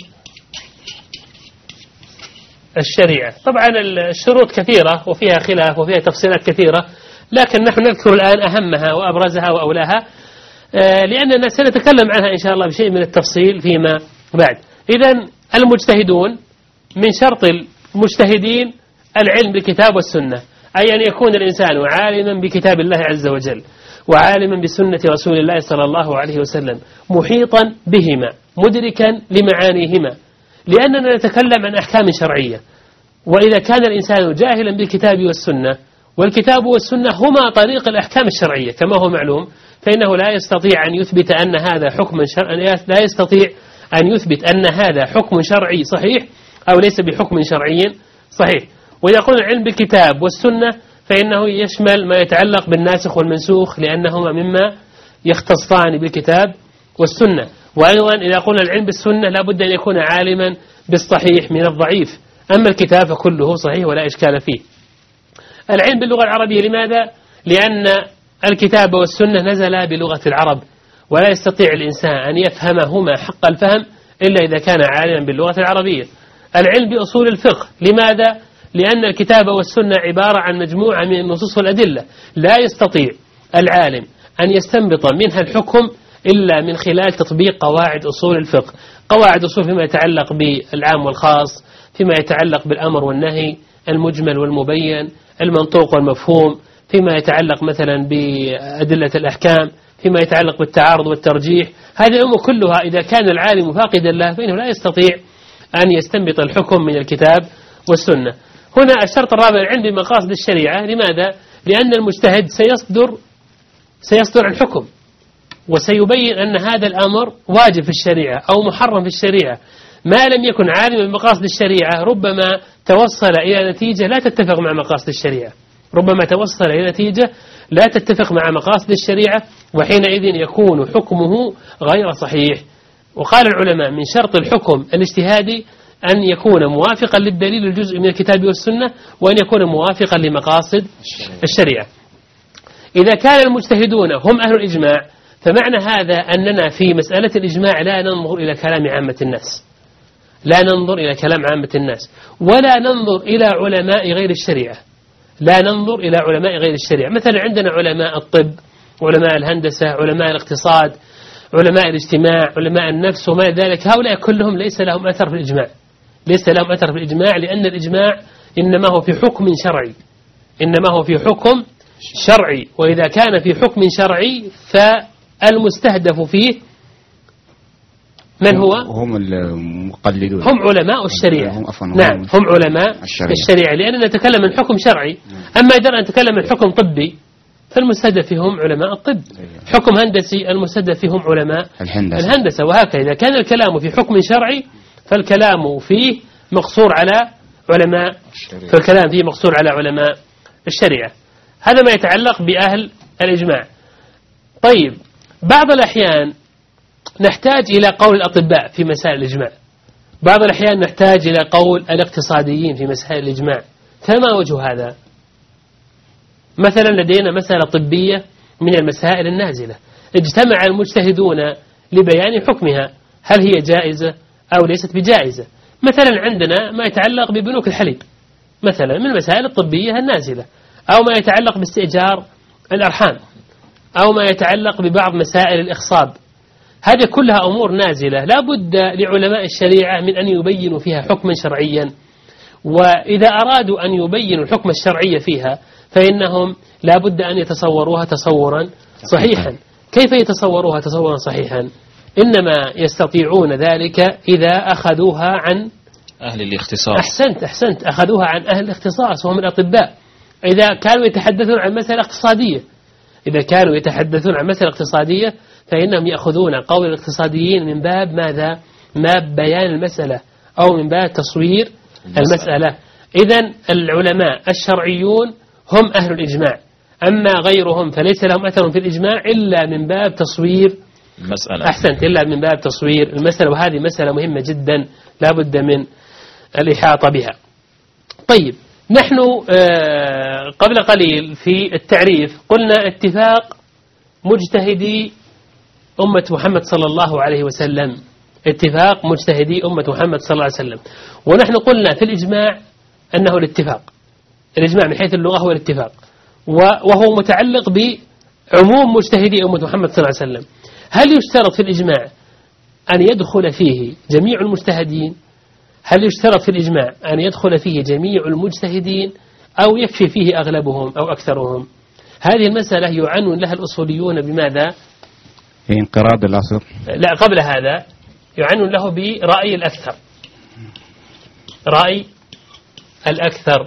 S1: الشريعة. طبعا الشروط كثيرة وفيها خلاف وفيها تفصيلات كثيرة، لكن نحن نذكر الآن أهمها وأبرزها وأولاها، لأننا سنتكلم عنها إن شاء الله بشيء من التفصيل فيما بعد. إذن المجتهدون من شرط المجتهدين العلم بالكتاب والسنة، أي أن يكون الإنسان عالما بكتاب الله عز وجل وعالما بسنة رسول الله صلى الله عليه وسلم، محيطا بهما مدركا لمعانيهما، لأننا نتكلم عن أحكام شرعية. وإذا كان الإنسان جاهلا بالكتاب والسنة، والكتاب والسنة هما طريق الأحكام الشرعية كما هو معلوم، فإنه لا يستطيع أن يثبت أن هذا حكم لا يستطيع أن يثبت أن هذا حكم شرعي صحيح أو ليس بحكم شرعي صحيح. وإذا قلنا العلم بالكتاب والسنة فإنه يشمل ما يتعلق بالناسخ والمنسوخ، لأنهما مما يختصان بالكتاب والسنة. وأيضا إذا قلنا العلم بالسنة لا بد أن يكون عالما بالصحيح من الضعيف، أما الكتاب فكله صحيح ولا إشكال فيه. العلم باللغة العربية لماذا؟ لأن الكتاب والسنة نزل بلغة العرب، ولا يستطيع الإنسان أن يفهمهما حق الفهم إلا إذا كان عالما باللغة العربية. العلم بأصول الفقه، لماذا؟ لأن الكتاب والسنة عبارة عن مجموعة من النصوص والأدلة، لا يستطيع العالم أن يستنبط منها الحكم إلا من خلال تطبيق قواعد أصول الفقه. قواعد أصول فيما يتعلق بالعام والخاص، فيما يتعلق بالأمر والنهي، المجمل والمبين، المنطوق والمفهوم، فيما يتعلق مثلا بأدلة الأحكام، فيما يتعلق بالتعارض والترجيح. هذه الأمور كلها إذا كان العالم فاقدا له فإنه لا يستطيع أن يستنبط الحكم من الكتاب والسنة. هنا الشرط الرابع العلم بمقاصد الشريعة. لماذا؟ لأن المجتهد سيصدر الحكم وسيبين أن هذا الأمر واجب في الشريعة أو محرم في الشريعة. ما لم يكن عالما بمقاصد الشريعة ربما توصل إلى نتيجة لا تتفق مع مقاصد الشريعة، ربما توصل إلى نتيجة لا تتفق مع مقاصد الشريعة، وحينئذ يكون حكمه غير صحيح. وقال العلماء من شرط الحكم الاجتهادي أن يكون موافقا للدليل الجزء من الكتاب والسنة، وأن يكون موافقا لمقاصد الشريعة. إذا كان المجتهدون هم أهل الإجماع، فمعنى هذا أننا في مسألة الإجماع لا ننظر إلى كلام عامة الناس، لا ننظر إلى كلام عامة الناس، ولا ننظر إلى علماء غير الشريعة، لا ننظر إلى علماء غير الشريعة. مثلا عندنا علماء الطب، علماء الهندسة، علماء الاقتصاد، علماء الاجتماع، علماء النفس وما ذلك، هؤلاء كلهم ليس لهم أثر في الإجماع، ليس لهم أثر في الإجماع، لأن الإجماع إنما هو في حكم شرعي، إنما هو في حكم شرعي. وإذا كان في حكم شرعي فالمستهدف فيه من هو؟
S3: هم المقلدون،
S1: هم علماء الشريعة. نعم، هم علماء الشريعة، لأننا نتكلم عن حكم شرعي. أما إذا نتكلم عن حكم طبي فالمستهدف فيهم علماء الطب، حكم هندسي المستهدف فيهم علماء الهندسة، وهكذا. إذا كان الكلام في حكم شرعي فالكلام فيه مقصور على علماء الشريعة، فالكلام فيه مقصور على علماء الشريعة. هذا ما يتعلق بأهل الإجماع. طيب، بعض الأحيان نحتاج إلى قول الأطباء في مسائل الإجماع، بعض الأحيان نحتاج إلى قول الاقتصاديين في مسائل الإجماع. فما وجه هذا؟ مثلا لدينا مسألة طبية من المسائل النازلة، اجتمع المجتهدون لبيان حكمها، هل هي جائزة أو ليست بجائزة. مثلا عندنا ما يتعلق ببنوك الحليب مثلا من المسائل الطبية النازلة، أو ما يتعلق باستئجار الأرحام، أو ما يتعلق ببعض مسائل الإخصاب. هذه كلها أمور نازلة لا بد لعلماء الشريعة من أن يبينوا فيها حكما شرعيا، وإذا أرادوا أن يبينوا الحكم الشرعي فيها فإنهم لا بد أن يتصوروها تصورا صحيحا. كيف يتصوروها تصورا صحيحا؟ إنما يستطيعون ذلك إذا أخذوها عن
S2: أهل الاختصاص.
S1: أحسنت، أخذوها عن أهل الاختصاص وهم الأطباء. إذا كانوا يتحدثون عن مسألة اقتصادية، إذا كانوا يتحدثون عن مسألة اقتصادية فإنهم يأخذون قول الاقتصاديين من باب ماذا؟ ما بيان المسألة أو من باب تصوير المسألة. إذن العلماء الشرعيون هم أهل الإجماع، أما غيرهم فليس لهم أثر في الإجماع إلا من باب تصوير
S2: المسألة.
S1: أحسنت، إلا من باب تصوير المسألة، وهذه مسألة مهمة جدا لا بد من الإحاطة بها. طيب، نحن قبل قليل في التعريف قلنا اتفاق مجتهدي أمة محمد صلى الله عليه وسلم، اتفاق مجتهدي أمة محمد صلى الله عليه وسلم. ونحن قلنا في الإجماع أنه الاتفاق، الإجماع من حيث اللغة هو الاتفاق، وهو متعلق بعموم مجتهدي أمة محمد صلى الله عليه وسلم. هل يشترط في الإجماع أن يدخل فيه جميع المجتهدين؟ هل يشترط في الإجماع أن يدخل فيه جميع المجتهدين أو يكفي فيه أغلبهم أو أكثرهم؟ هذه المسألة يعنون لها الأصوليون بماذا؟
S3: انقراض الأصل.
S1: لا، قبل هذا يعنون له برأي الأكثر، رأي الأكثر،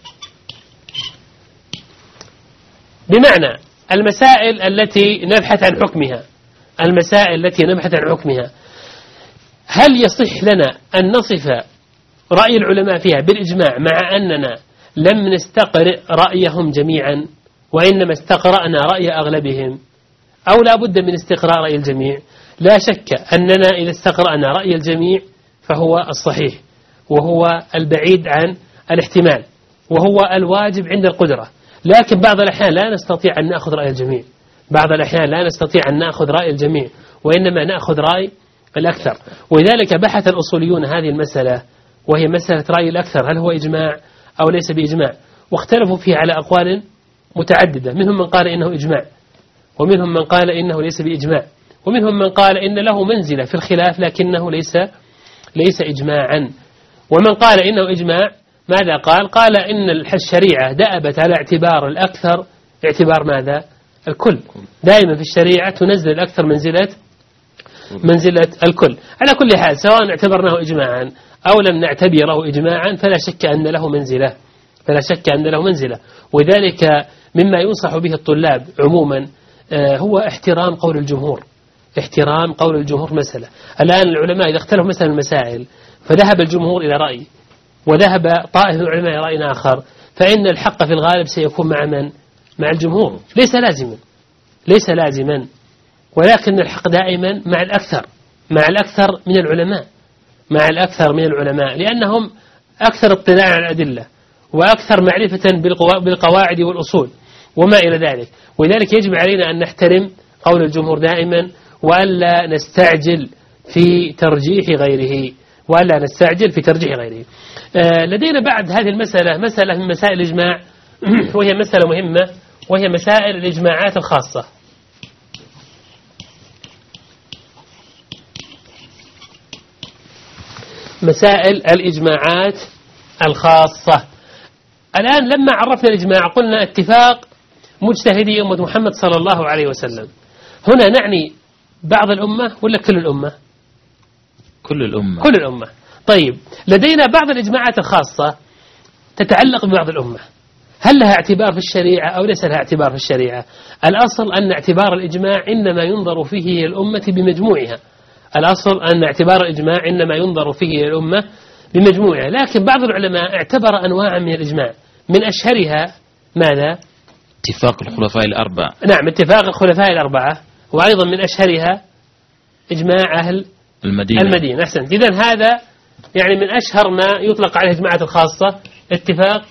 S1: بمعنى المسائل التي نبحث عن حكمها، المسائل التي نبحث عن حكمها هل يصح لنا أن نصف رأي العلماء فيها بالإجماع مع أننا لم نستقرئ رأيهم جميعا وإنما استقرأنا رأي أغلبهم، أو لا بد من استقراء رأي الجميع؟ لا شك أننا إذا استقرأنا رأي الجميع فهو الصحيح وهو البعيد عن الاحتمال وهو الواجب عند القدرة. لكن بعض الأحيان لا نستطيع أن نأخذ رأي الجميع، بعض الأحيان لا نستطيع أن نأخذ رأي الجميع، وإنما نأخذ رأي الأكثر. ولذلك بحث الأصوليون هذه المسألة، وهي مسألة رأي الأكثر، هل هو إجماع أو ليس بإجماع، واختلفوا فيه على أقوال متعددة. منهم من قال إنه إجماع، ومنهم من قال إنه ليس بإجماع، ومنهم من قال إن له منزلة في الخلاف لكنه ليس إجماعا. ومن قال إنه إجماع ماذا قال؟ قال إن الشريعة دأبت على اعتبار الأكثر، اعتبار ماذا؟ الكل. دائما في الشريعة تنزل الأكثر منزلة الكل. على كل حال سواء اعتبرناه إجماعا أو لم نعتبره إجماعا فلا شك أن له منزلة. وذلك مما ينصح به الطلاب عموما هو احترام قول الجمهور مسألة. الآن العلماء إذا اختلفوا مثلا المسائل فذهب الجمهور إلى رأي وذهب طائفة من العلماء إلى رأي آخر، فإن الحق في الغالب سيكون مع من؟ مع الجمهور. ليس لازما، ولكن الحق دائما مع الأكثر من العلماء، لأنهم أكثر اطلاعا على الأدلة وأكثر معرفة بالقواعد والأصول وما إلى ذلك. ولذلك يجب علينا أن نحترم قول الجمهور دائما، وألا نستعجل في ترجيح غيره. لدينا بعد هذه المسألة مسألة من مسائل الإجماع، وهي مسألة مهمة، وهي مسائل الإجماعات الخاصة. مسائل الإجماعات الخاصة. الآن لما عرفنا الإجماع قلنا اتفاق مجتهدي أمة محمد صلى الله عليه وسلم. هنا نعني بعض الأمة ولا كل الأمة؟ كل الأمة. طيب، لدينا بعض الإجماعات الخاصة تتعلق ببعض الأمة، هل لها اعتبار في الشريعة أو ليس لها اعتبار في الشريعة؟ الأصل أن اعتبار الإجماع إنما ينظر فيه الأمة بمجموعها. لكن بعض العلماء اعتبر أنواعا من الإجماع، من أشهرها ماذا؟
S2: اتفاق الخلفاء الأربعة.
S1: نعم، اتفاق الخلفاء الأربعة، وأيضا من أشهرها إجماع أهل المدينة. أحسنت. إذن هذا يعني من أشهر ما يطلق عليه الإجماعات الخاصة، اتفاق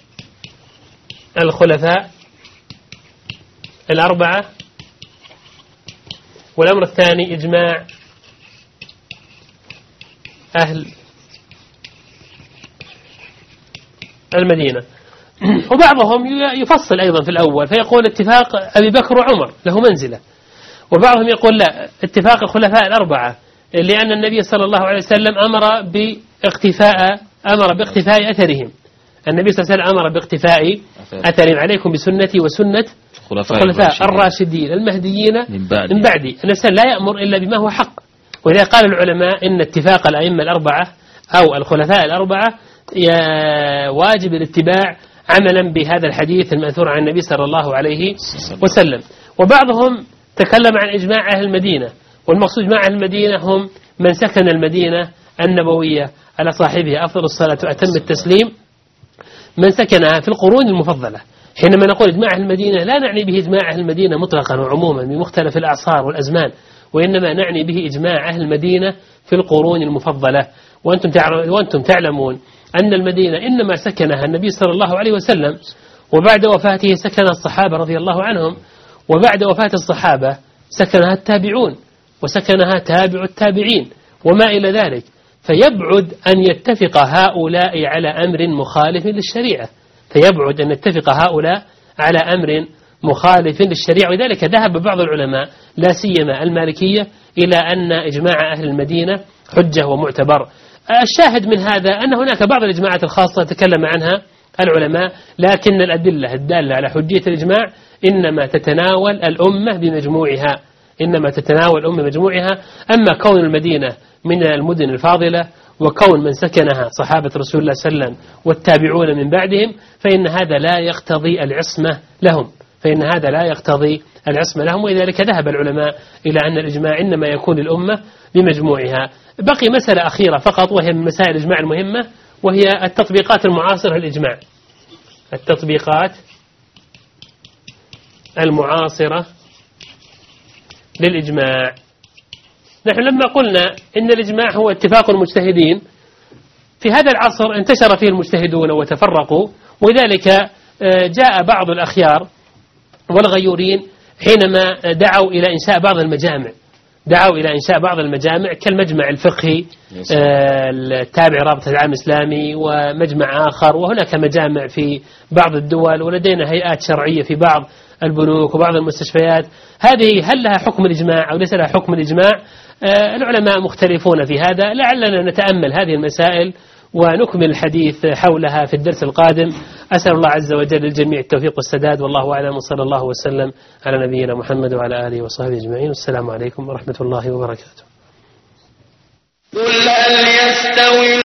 S1: الخلفاء الأربعة. والأمر الثاني إجماع أهل المدينة. وبعضهم يفصل أيضا في الأول فيقول اتفاق أبي بكر وعمر له منزلة، وبعضهم يقول لا، اتفاق الخلفاء الأربعة، لأن النبي صلى الله عليه وسلم أمر باقتفاء أثرهم. النبي صلى الله عليه وسلم أمر باقتفاء أثرهم، عليكم بسنتي وسنة الخلفاء الراشدين المهديين من بعدي. النبي لا يأمر إلا بما هو حق. ولذا قال العلماء إن اتفاق الأئمة الأربعة أو الخلفاء الأربعة واجب الاتباع عملا بهذا الحديث المأثور عن النبي صلى الله عليه وسلم. وبعضهم تكلم عن إجماع أهل المدينة، والمقصود مع أهل المدينة هم من سكن المدينة النبوية على صاحبها أفضل الصلاة وأتم التسليم، من سكنها في القرون المفضلة. حينما نقول إجماع أهل المدينة لا نعني به إجماع أهل المدينة مطلقا وعموما بمختلف الأعصار والأزمان، وإنما نعني به إجماع أهل المدينة في القرون المفضلة. وأنتم تعلمون أن المدينة إنما سكنها النبي صلى الله عليه وسلم، وبعد وفاته سكن الصحابة رضي الله عنهم، وبعد وفاة الصحابة سكنها التابعون، وسكنها تابع التابعين وما إلى ذلك. فيبعد أن يتفق هؤلاء على أمر مخالف للشريعة. وذلك ذهب بعض العلماء لا سيما المالكية إلى أن إجماع أهل المدينة حجة ومعتبر. الشاهد من هذا أن هناك بعض الإجماعات الخاصة تكلم عنها العلماء، لكن الأدلة الدالة على حجية الإجماع إنما تتناول الأمة بمجموعها. أما كون المدينة من المدن الفاضلة وكون من سكنها صحابة رسول الله صلى الله عليه وسلم والتابعون من بعدهم، فإن هذا لا يقتضي العصمة لهم. ولذلك ذهب العلماء إلى أن الإجماع إنما يكون الأمة بمجموعها. بقي مسألة أخيرة فقط، وهي من مسائل الإجماع المهمة، وهي التطبيقات المعاصرة للإجماع. التطبيقات المعاصرة للإجماع. نحن لما قلنا إن الإجماع هو اتفاق المجتهدين، في هذا العصر انتشر فيه المجتهدون وتفرقوا، ولذلك جاء بعض الأخيار والغيورين حينما دعوا إلى إنشاء بعض المجامع دعوا إلى إنشاء بعض المجامع كالمجمع الفقهي التابع رابطة العالم الإسلامي، ومجمع آخر، وهناك مجامع في بعض الدول، ولدينا هيئات شرعية في بعض البنوك وبعض المستشفيات. هذه هل لها حكم الإجماع أو ليس لها حكم الإجماع؟ العلماء مختلفون في هذا، لعلنا نتأمل هذه المسائل ونكمل الحديث حولها في الدرس القادم. أسأل الله عز وجل للجميع التوفيق والسداد، والله أعلم، وصلى الله وسلم على نبينا محمد وعلى آله وصحبه أجمعين، والسلام عليكم ورحمة الله وبركاته. قل هل يستوي